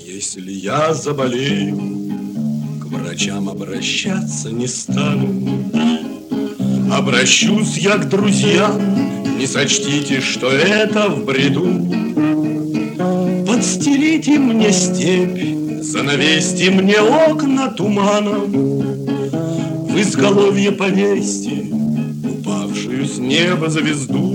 Если я заболею, к врачам обращаться не стану. Обращусь я к друзьям, не сочтите, что это в бреду. Подстелите мне степь, занавесьте мне окна туманом, в изголовье повесьте упавшую с неба звезду.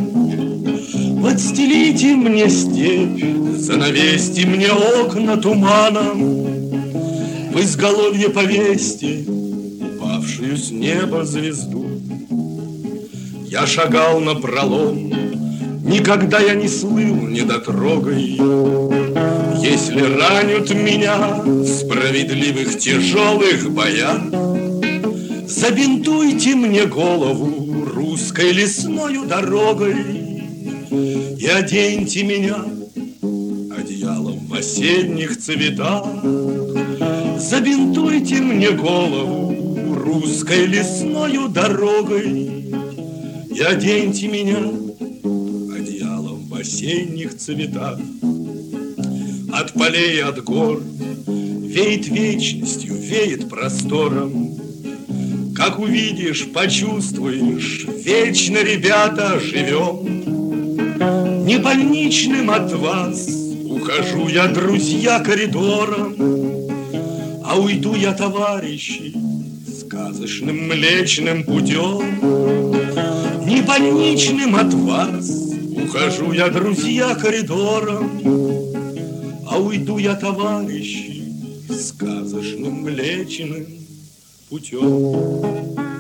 Подстелите мне степь, занавесьте мне окна туманом, в изголовье повесьте упавшую с неба звезду. Я шагал напролом, никогда я не слыл недотрогой. Если ранят меня в справедливых тяжелых боях, забинтуйте мне голову русской лесною дорогой и оденьте меня одеялом в осенних цветах. Забинтуйте мне голову русской лесною дорогой и оденьте меня одеялом в осенних цветах. От полей, от гор веет вечностью, веет простором. Как увидишь, почувствуешь, вечно, ребята, живем. Не больничным от вас ухожу я, друзья, коридором, а уйду я, товарищи, сказочным млечным путем. Не больничным от вас ухожу я, друзья, коридором, а уйду я, товарищи, сказочным млечным путем.